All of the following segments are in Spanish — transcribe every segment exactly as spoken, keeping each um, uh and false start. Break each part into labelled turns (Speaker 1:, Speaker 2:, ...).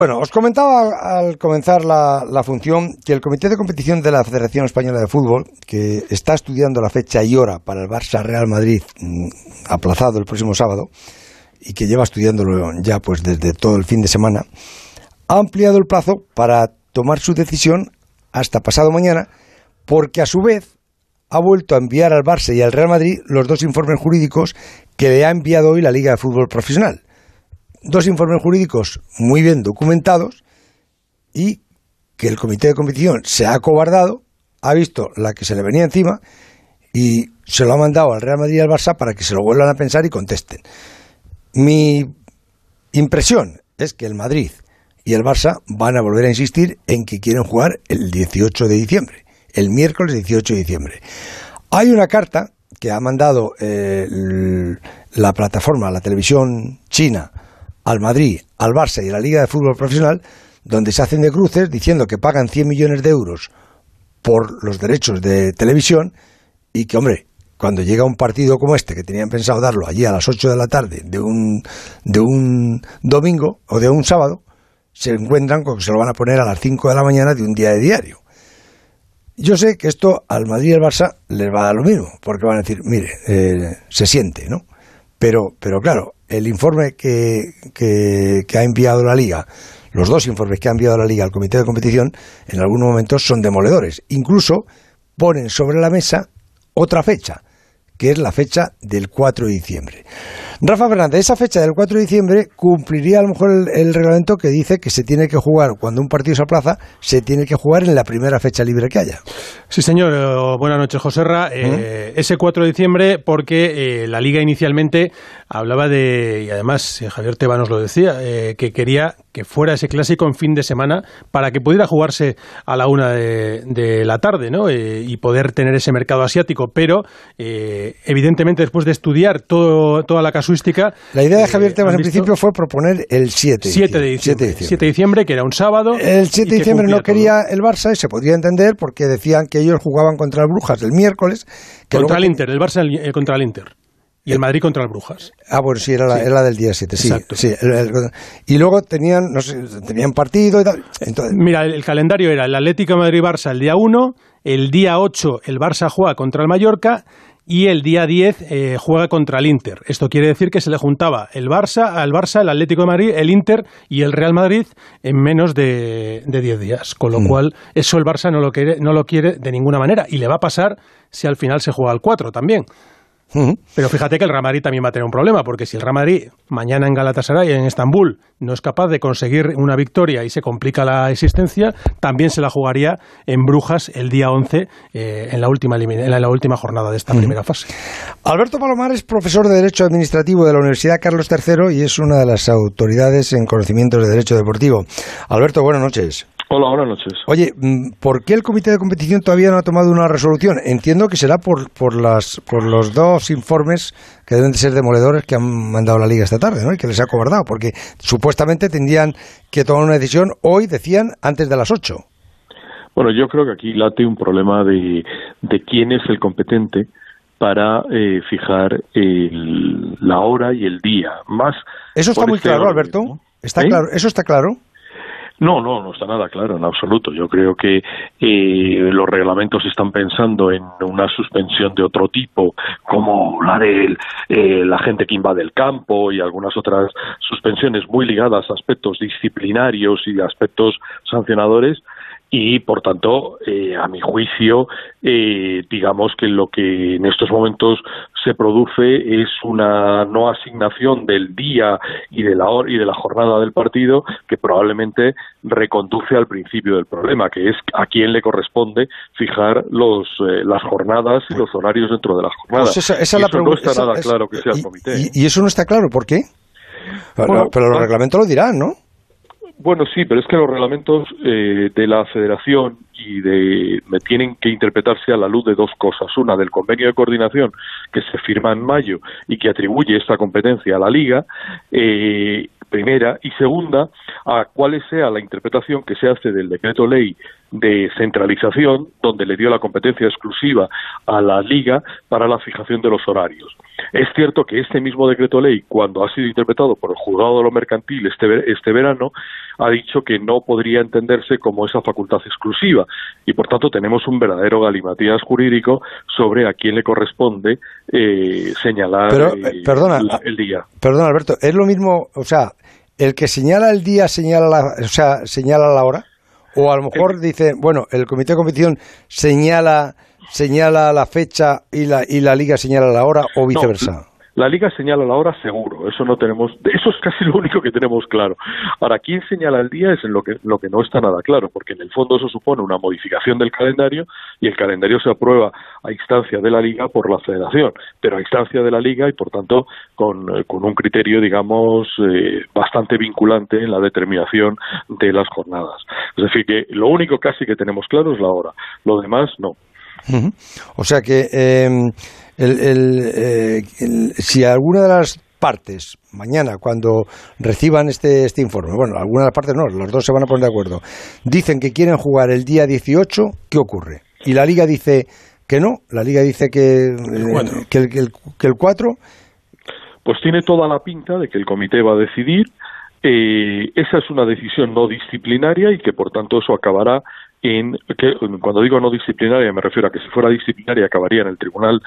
Speaker 1: Bueno, os comentaba al comenzar la, la función que el Comité de Competición de la Federación Española de Fútbol, que está estudiando la fecha y hora para el Barça-Real Madrid, mmm, aplazado el próximo sábado, y que lleva estudiándolo ya pues desde todo el fin de semana, ha ampliado el plazo para tomar su decisión hasta pasado mañana, porque a su vez ha vuelto a enviar al Barça y al Real Madrid los dos informes jurídicos que le ha enviado hoy la Liga de Fútbol Profesional. Dos informes jurídicos muy bien documentados y que el Comité de Competición se ha acobardado, ha visto la que se le venía encima y se lo ha mandado al Real Madrid y al Barça para que se lo vuelvan a pensar y contesten. Mi impresión es que el Madrid y el Barça van a volver a insistir en que quieren jugar el dieciocho de diciembre, el miércoles dieciocho de diciembre. Hay una carta que ha mandado eh, la plataforma, la televisión china, al Madrid, al Barça y a la Liga de Fútbol Profesional, donde se hacen de cruces diciendo que pagan cien millones de euros por los derechos de televisión y que, hombre, cuando llega un partido como este, que tenían pensado darlo allí a las ocho de la tarde de un, de un domingo o de un sábado, se encuentran con que se lo van a poner a las cinco de la mañana de un día de diario. Yo sé que esto al Madrid y al Barça les va a dar lo mismo, porque van a decir, mire, eh, se siente, ¿no? Pero, pero claro, el informe que, que, que ha enviado la Liga, los dos informes que ha enviado la Liga al Comité de Competición, en algunos momentos son demoledores. Incluso ponen sobre la mesa otra fecha, que es la fecha del cuatro de diciembre. Rafa Fernández, esa fecha del cuatro de diciembre cumpliría a lo mejor el, el reglamento que dice que se tiene que jugar, cuando un partido se aplaza, se tiene que jugar en la primera fecha libre que haya.
Speaker 2: Sí, señor. Eh, buenas noches, Joserra. Eh, ¿Mm? Ese cuatro de diciembre, porque eh, la Liga inicialmente hablaba de, y además eh, Javier Tebas nos lo decía, eh, que quería que fuera ese clásico en fin de semana para que pudiera jugarse a la una de, de la tarde, ¿no? Eh, y poder tener ese mercado asiático, pero eh, evidentemente después de estudiar todo, toda la casuística...
Speaker 1: La idea de Javier Tebas eh, en principio fue proponer el siete de diciembre.
Speaker 2: siete de diciembre, que era un sábado.
Speaker 1: El siete de diciembre no quería todo el Barça y se podría entender porque decían que ellos jugaban contra el Brujas el miércoles. Que
Speaker 2: contra
Speaker 1: luego...
Speaker 2: el Inter, el Barça el, eh, contra el Inter. Y el Madrid contra el Brujas.
Speaker 1: Ah, bueno, sí, era la, sí. era la del día siete, sí.
Speaker 2: Exacto.
Speaker 1: Sí, el, el, y luego tenían, no sé, tenían partido y tal. Entonces...
Speaker 2: Mira, el, el calendario era el Atlético de Madrid-Barça el día uno, el día ocho el Barça juega contra el Mallorca y el día diez eh, juega contra el Inter. Esto quiere decir que se le juntaba el Barça, al Barça, el Atlético de Madrid, el Inter y el Real Madrid en menos de, de diez días. Con lo mm. cual, eso el Barça no lo quiere, no lo quiere de ninguna manera y le va a pasar si al final se juega al cuatro también. Uh-huh. Pero fíjate que el Real Madrid también va a tener un problema, porque si el Real Madrid mañana en Galatasaray, en Estambul, no es capaz de conseguir una victoria y se complica la existencia, también se la jugaría en Brujas el día once, eh, en, la última, en la última jornada de esta uh-huh. primera fase.
Speaker 1: Alberto Palomar es profesor de Derecho Administrativo de la Universidad Carlos tercero y es una de las autoridades en conocimientos de Derecho Deportivo. Alberto, buenas noches.
Speaker 3: Hola, buenas noches.
Speaker 1: Oye, ¿por qué el Comité de Competición todavía no ha tomado una resolución? Entiendo que será por por las por los dos informes que deben de ser demoledores que han mandado la Liga esta tarde, ¿no? Y que les ha cobardado, porque supuestamente tendrían que tomar una decisión hoy, decían, antes de las ocho.
Speaker 3: Bueno, yo creo que aquí late un problema de, de quién es el competente para eh, fijar el, la hora y el día. Más.
Speaker 1: Eso está muy este claro, Alberto. ¿No? Está ¿Eh? claro. Eso está claro.
Speaker 3: No, no, no está nada claro en absoluto. Yo creo que eh, los reglamentos están pensando en una suspensión de otro tipo, como la de eh, la gente que invade el campo y algunas otras suspensiones muy ligadas a aspectos disciplinarios y aspectos sancionadores. Y, por tanto, eh, a mi juicio, eh, digamos que lo que en estos momentos se produce es una no asignación del día y de la hora y de la jornada del partido que probablemente reconduce al principio del problema, que es a quién le corresponde fijar los eh, las jornadas y los horarios dentro de las jornadas.
Speaker 1: Pues esa, esa
Speaker 3: y
Speaker 1: la
Speaker 3: eso
Speaker 1: pregunta,
Speaker 3: no está
Speaker 1: esa,
Speaker 3: nada
Speaker 1: es,
Speaker 3: claro que sea
Speaker 1: y,
Speaker 3: el comité.
Speaker 1: Y, y eso no está claro, ¿por qué? Bueno, pero los reglamentos lo dirán, ¿no?
Speaker 3: Bueno, sí, pero es que los reglamentos eh, de la Federación y de, me tienen que interpretarse a la luz de dos cosas. Una, del convenio de coordinación que se firma en mayo y que atribuye esta competencia a la Liga, eh, primera, y segunda, a cuál sea la interpretación que se hace del decreto ley de centralización, donde le dio la competencia exclusiva a la Liga para la fijación de los horarios. Es cierto que este mismo decreto ley, cuando ha sido interpretado por el juzgado de lo mercantil este, este verano, ha dicho que no podría entenderse como esa facultad exclusiva, y por tanto tenemos un verdadero galimatías jurídico sobre a quién le corresponde eh, señalar
Speaker 1: Pero,
Speaker 3: eh,
Speaker 1: perdona,
Speaker 3: la, el día.
Speaker 1: Perdona, Alberto, es lo mismo, o sea, el que señala el día señala la, o sea, señala la hora, o a lo mejor el, dice, bueno, el comité de competición señala señala la fecha y la y la Liga señala la hora, o viceversa.
Speaker 3: No, la Liga señala la hora seguro, eso no tenemos, eso es casi lo único que tenemos claro. Ahora, ¿quién señala el día? Es en lo que lo que no está nada claro, porque en el fondo eso supone una modificación del calendario, y el calendario se aprueba a instancia de la Liga por la Federación, pero a instancia de la Liga y por tanto con, con un criterio, digamos, eh, bastante vinculante en la determinación de las jornadas. Es decir, que lo único casi que tenemos claro es la hora, lo demás no.
Speaker 1: Uh-huh. O sea que eh, el, el, eh, el, si alguna de las partes mañana, cuando reciban este, este informe, bueno, alguna de las partes no, los dos se van a poner de acuerdo, dicen que quieren jugar el día dieciocho, ¿qué ocurre? Y la Liga dice que no, la Liga dice que, eh, que, el, que, el, que el cuatro...
Speaker 3: Pues tiene toda la pinta de que el comité va a decidir. Eh, esa es una decisión no disciplinaria y que por tanto eso acabará en que, cuando digo no disciplinaria me refiero a que si fuera disciplinaria acabaría en el Tribunal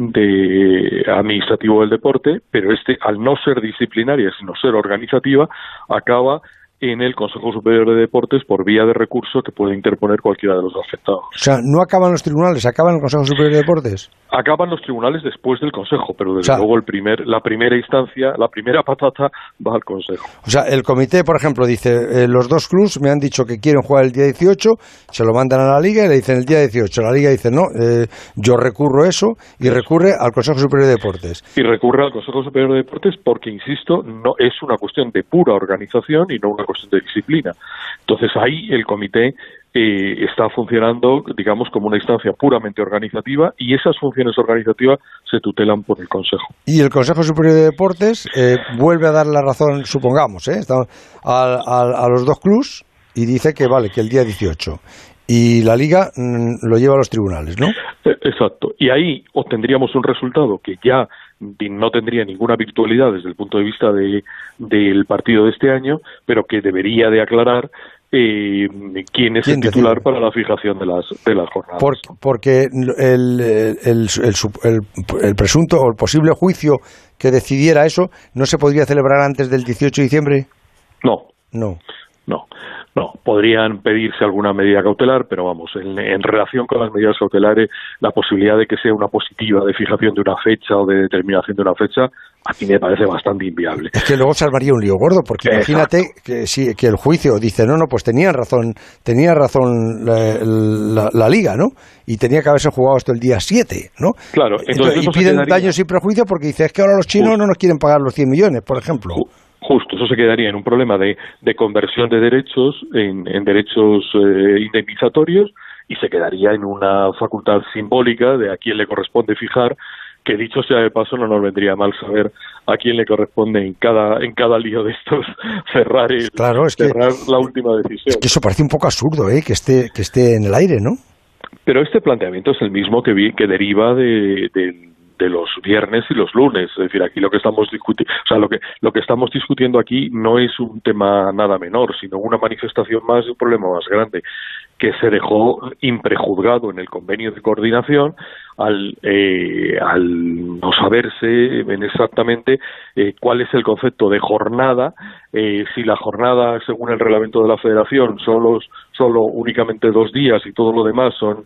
Speaker 3: de Administrativo del Deporte, pero este, al no ser disciplinaria sino ser organizativa, acaba en el Consejo Superior de Deportes por vía de recurso que puede interponer cualquiera de los afectados.
Speaker 1: O sea, no acaban los tribunales, acaban el Consejo Superior de Deportes.
Speaker 3: Acaban los tribunales después del Consejo, pero desde
Speaker 1: o sea,
Speaker 3: luego el primer, la primera instancia, la primera patata va al Consejo.
Speaker 1: O sea, el comité, por ejemplo, dice, eh, los dos clubs me han dicho que quieren jugar el día dieciocho, se lo mandan a la Liga y le dicen el día dieciocho. La Liga dice, no, eh, yo recurro eso y eso. recurre al Consejo Superior de Deportes.
Speaker 3: Y recurre al Consejo Superior de Deportes porque, insisto, no es una cuestión de pura organización y no una cuestión de disciplina. Entonces ahí el comité eh, está funcionando, digamos, como una instancia puramente organizativa, y esas funciones organizativas se tutelan por el Consejo.
Speaker 1: Y el Consejo Superior de Deportes eh, vuelve a dar la razón, supongamos, ¿eh? a, a, a los dos clubs y dice que vale, que el día dieciocho. Y la Liga mmm, lo lleva a los tribunales, ¿no?
Speaker 3: Exacto. Y ahí obtendríamos un resultado que ya no tendría ninguna virtualidad desde el punto de vista de, del partido de este año, pero que debería de aclarar eh, quién es ¿Quién el titular decide? Para la fijación de las de las jornadas.
Speaker 1: Por, porque el, el, el, el, el presunto o el posible juicio que decidiera eso, ¿no se podría celebrar antes del dieciocho de diciembre?
Speaker 3: No.
Speaker 1: No.
Speaker 3: No. No, podrían pedirse alguna medida cautelar, pero vamos, en, en relación con las medidas cautelares, la posibilidad de que sea una positiva de fijación de una fecha o de determinación de una fecha, a mí me parece bastante inviable.
Speaker 1: Es que luego se armaría un lío gordo, porque Exacto. imagínate que, si, que el juicio dice, no, no, pues tenían razón, tenía razón la, la, la Liga, ¿no? Y tenía que haberse jugado hasta el día siete, ¿no?
Speaker 3: Claro.
Speaker 1: Entonces, entonces, y piden quedaría... daños sin prejuicio porque dice, es que ahora los chinos Justo. no nos quieren pagar los cien millones, por ejemplo.
Speaker 3: Justo, eso se quedaría en un problema de, de conversión de derechos en, en derechos eh, indemnizatorios, y se quedaría en una facultad simbólica de a quién le corresponde fijar, que dicho sea de paso no nos vendría mal saber a quién le corresponde en cada en cada lío de estos cerrar, el,
Speaker 1: claro, es
Speaker 3: cerrar
Speaker 1: que,
Speaker 3: la última decisión.
Speaker 1: Es que eso parece un poco absurdo, ¿eh? que esté que esté en el aire, ¿no?
Speaker 3: Pero este planteamiento es el mismo que vi, que deriva de, de de los viernes y los lunes, es decir, aquí lo que estamos discutiendo, o sea, lo que lo que estamos discutiendo aquí no es un tema nada menor, sino una manifestación más de un problema más grande que se dejó imprejuzgado en el convenio de coordinación al eh, al no saberse exactamente eh, cuál es el concepto de jornada, eh, si la jornada según el reglamento de la Federación son los solo únicamente dos días y todo lo demás son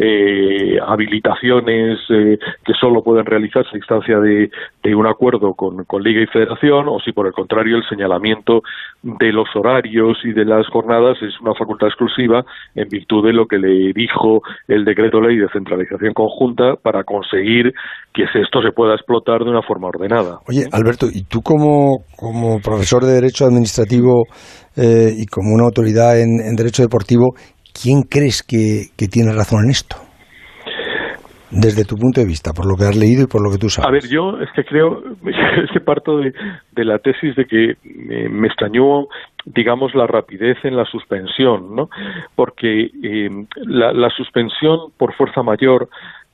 Speaker 3: eh, habilitaciones eh, que solo pueden realizarse a instancia de, de un acuerdo con, con Liga y Federación, o si por el contrario el señalamiento de los horarios y de las jornadas es una facultad exclusiva en virtud de lo que le dijo el decreto ley de centralización conjunta para conseguir que esto se pueda explotar de una forma ordenada.
Speaker 1: Oye, Alberto, ¿y tú como, como profesor de Derecho Administrativo eh, y como una autoridad en, en Derecho Deportivo, ¿quién crees que, que tiene razón en esto? Desde tu punto de vista, por lo que has leído y por lo que tú sabes.
Speaker 3: A ver, yo es que creo, es que parto de, de la tesis de que eh, me extrañó, digamos, la rapidez en la suspensión, ¿no? Porque eh, la, la suspensión por fuerza mayor,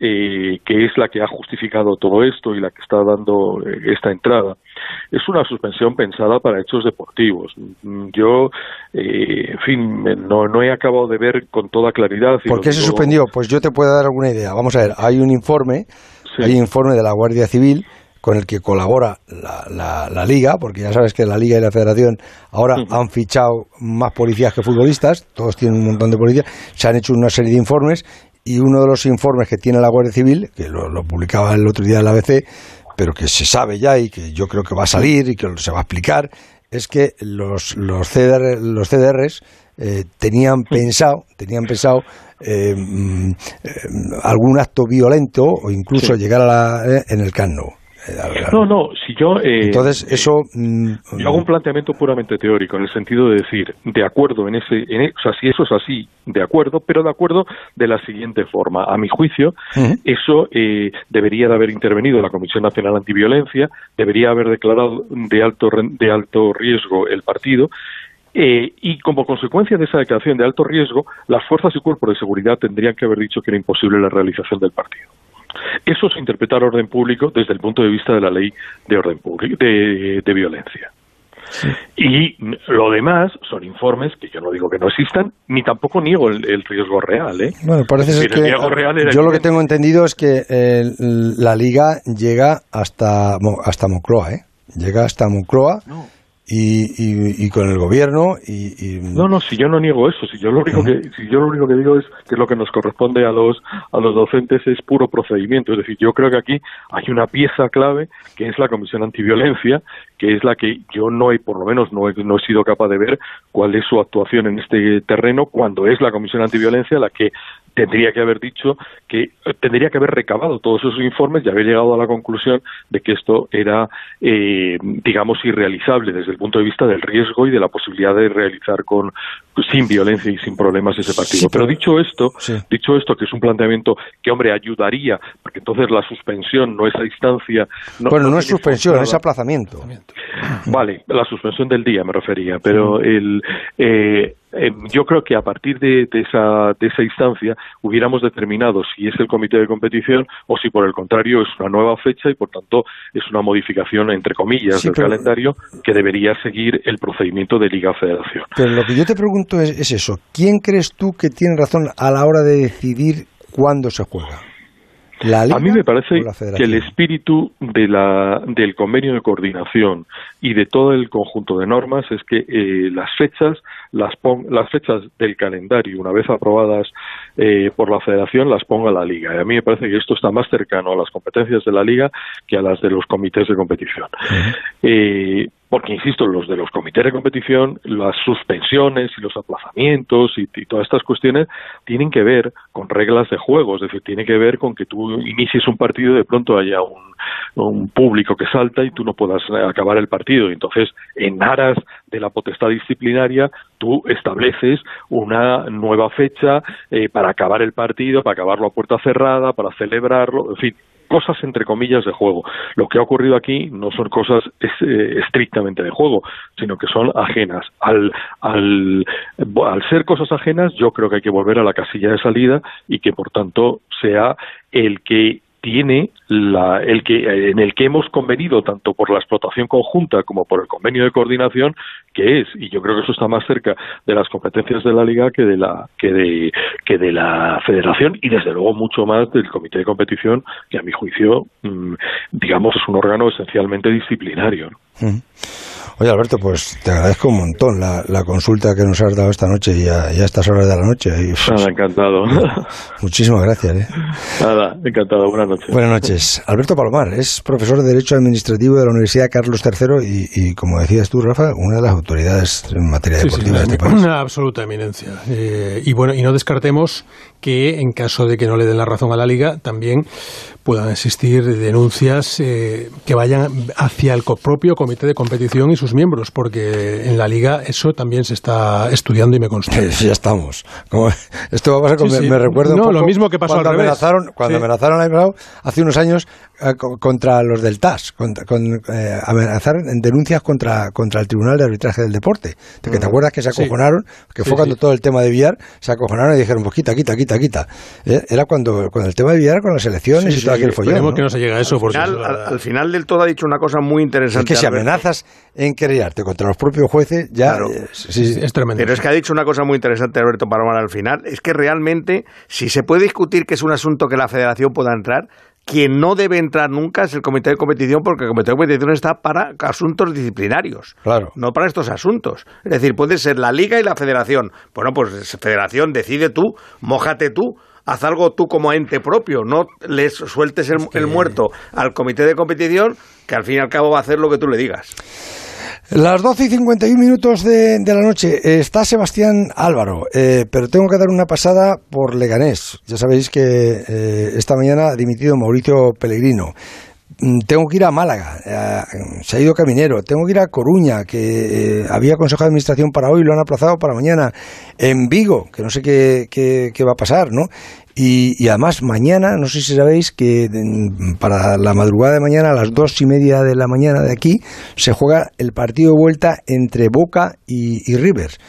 Speaker 3: eh, que es la que ha justificado todo esto y la que está dando eh, esta entrada, es una suspensión pensada para hechos deportivos. Yo, eh, en fin, no, no he acabado de ver con toda claridad.
Speaker 1: ¿Por qué se digo... suspendió? Pues yo te puedo dar alguna idea. Vamos a ver, hay un informe, sí. hay un informe de la Guardia Civil con el que colabora la, la, la Liga, porque ya sabes que la Liga y la Federación ahora uh-huh. han fichado más policías que futbolistas, todos tienen un montón de policías, se han hecho una serie de informes, y uno de los informes que tiene la Guardia Civil, que lo, lo publicaba el otro día en la A B C, pero que se sabe ya y que yo creo que va a salir y que se va a explicar, es que los, los C D R, los C D Rs eh, tenían pensado, tenían pensado eh, eh, algún acto violento o incluso sí. llegar a la, eh, en el Camp Nou.
Speaker 3: No, no, si yo... Eh,
Speaker 1: Entonces, eso...
Speaker 3: Eh, yo hago un planteamiento puramente teórico, en el sentido de decir, de acuerdo en ese... En, o sea, si eso es así, de acuerdo, pero de acuerdo de la siguiente forma. A mi juicio, uh-huh. eso eh, debería de haber intervenido la Comisión Nacional Antiviolencia, debería haber declarado de alto, de alto riesgo el partido, Eh, y como consecuencia de esa declaración de alto riesgo, las fuerzas y cuerpos de seguridad tendrían que haber dicho que era imposible la realización del partido. Eso es interpretar orden público desde el punto de vista de la ley de orden público, de, de violencia. Sí. Y lo demás son informes que yo no digo que no existan, ni tampoco niego el, el riesgo real, ¿eh?
Speaker 1: Bueno, parece ser que yo lo que tengo entendido es que eh, la Liga llega hasta hasta Moncloa, ¿eh? Llega hasta Moncloa. No. Y, y, y con el gobierno y, y...
Speaker 3: no no si yo no niego eso, si yo lo único que si yo lo único que digo es que lo que nos corresponde a los a los docentes es puro procedimiento, es decir, yo creo que aquí hay una pieza clave que es la Comisión Antiviolencia, que es la que yo no he, por lo menos no he, no he sido capaz de ver cuál es su actuación en este terreno, cuando es la Comisión Antiviolencia la que tendría que haber dicho que tendría que haber recabado todos esos informes y haber llegado a la conclusión de que esto era, eh, digamos, irrealizable desde el punto de vista del riesgo y de la posibilidad de realizar con sin violencia y sin problemas ese partido. Sí, pero, pero dicho esto, sí. dicho esto, que es un planteamiento que, hombre, ayudaría, porque entonces la suspensión, no esa instancia...
Speaker 1: No, bueno, no, no es suspensión, es aplazamiento.
Speaker 3: Vale, la suspensión del día me refería, pero sí. el... Eh, Eh, yo creo que a partir de, de, esa, de esa instancia hubiéramos determinado si es el comité de competición o si por el contrario es una nueva fecha y por tanto es una modificación entre comillas sí, del pero, calendario que debería seguir el procedimiento de Liga-Federación.
Speaker 1: Pero lo que yo te pregunto es, es eso, ¿quién crees tú que tiene razón a la hora de decidir cuándo se juega? ¿La Liga?
Speaker 3: A mí me parece que el espíritu de la, del convenio de coordinación y de todo el conjunto de normas es que eh, las fechas las, pon, las fechas del calendario, una vez aprobadas eh, por la Federación, las ponga la Liga. Y a mí me parece que esto está más cercano a las competencias de la Liga que a las de los comités de competición. Uh-huh. Eh, porque, insisto, los de los comités de competición, las suspensiones y los aplazamientos y, y todas estas cuestiones tienen que ver con reglas de juego, es decir, tiene que ver con que tú inicies un partido y de pronto haya un, un público que salta y tú no puedas acabar el partido. Y entonces, en aras de la potestad disciplinaria, tú estableces una nueva fecha eh, para acabar el partido, para acabarlo a puerta cerrada, para celebrarlo, en fin, cosas entre comillas de juego. Lo que ha ocurrido aquí no son cosas eh, estrictamente de juego, sino que son ajenas. Al, al, al ser cosas ajenas, yo creo que hay que volver a la casilla de salida y que por tanto sea el que tiene la, el que en el que hemos convenido tanto por la explotación conjunta como por el convenio de coordinación, que es, y yo creo que eso está más cerca de las competencias de la Liga que de la que de que de la Federación y desde luego mucho más del comité de competición, que a mi juicio mmm, digamos es un órgano esencialmente disciplinario, ¿no?
Speaker 1: Mm. Oye, Alberto, pues te agradezco un montón la, la consulta que nos has dado esta noche y a, y a estas horas de la noche. Y,
Speaker 3: Nada, encantado.
Speaker 1: Muchísimas gracias. ¿eh?
Speaker 3: Nada, encantado. Buenas noches.
Speaker 1: Buenas noches. Alberto Palomar es profesor de Derecho Administrativo de la Universidad Carlos tercero y, y como decías tú, Rafa, una de las autoridades en materia deportiva sí, sí, de este país.
Speaker 2: Una absoluta eminencia. Eh, y bueno, y no descartemos que en caso de que no le den la razón a la Liga, también puedan existir denuncias eh, que vayan hacia el propio comité comité de competición y sus miembros, porque en la Liga eso también se está estudiando y me consta.
Speaker 1: Sí, ya estamos. Como, esto va a pasar con,
Speaker 2: sí,
Speaker 1: me,
Speaker 2: sí.
Speaker 1: me recuerda un
Speaker 2: no,
Speaker 1: poco
Speaker 2: lo mismo que pasó
Speaker 1: cuando
Speaker 2: al revés.
Speaker 1: Amenazaron, cuando
Speaker 2: sí. amenazaron
Speaker 1: amenazaron hace unos años eh, contra los del T A S, contra, con, eh, amenazaron en denuncias contra, contra el Tribunal de Arbitraje del Deporte. ¿Te, que ¿Te acuerdas que se acojonaron? Sí. Que fue sí, cuando sí. todo el tema de V R se acojonaron y dijeron, pues quita, quita, quita, quita. ¿Eh? Era cuando, cuando el tema de V R con las elecciones sí, y todo sí, aquel follón.
Speaker 2: Esperemos
Speaker 1: ¿no?
Speaker 2: que no se llegue a eso.
Speaker 4: Al,
Speaker 2: porque
Speaker 4: final,
Speaker 2: eso
Speaker 4: al, al final del todo ha dicho una cosa muy interesante.
Speaker 1: Es que si amenazas en querellarte contra los propios jueces, ya
Speaker 4: claro.
Speaker 1: eh, sí,
Speaker 2: es tremendo.
Speaker 4: Pero es que ha dicho una cosa muy interesante Alberto Palomar al final. Es que realmente, si se puede discutir que es un asunto que la federación pueda entrar, quien no debe entrar nunca es el comité de competición, porque el comité de competición está para asuntos disciplinarios,
Speaker 1: claro.
Speaker 4: no para estos asuntos. Es decir, puede ser la liga y la federación. Bueno, pues federación, decide tú, mójate tú, haz algo tú como ente propio, no les sueltes el, es que... el muerto al comité de competición, que al fin y al cabo va a hacer lo que tú le digas.
Speaker 1: Las doce y cincuenta y un minutos de, de la noche, eh, está Sebastián Álvaro, eh, pero tengo que dar una pasada por Leganés. Ya sabéis que eh, esta mañana ha dimitido Mauricio Pellegrino. Tengo que ir a Málaga, eh, se ha ido Caminero. Tengo que ir a Coruña, que eh, había consejo de administración para hoy, lo han aplazado para mañana. En Vigo, que no sé qué, qué, qué va a pasar, ¿no? Y, y además mañana, no sé si sabéis que para la madrugada de mañana, a las dos y media de la mañana de aquí, se juega el partido de vuelta entre Boca y, y River.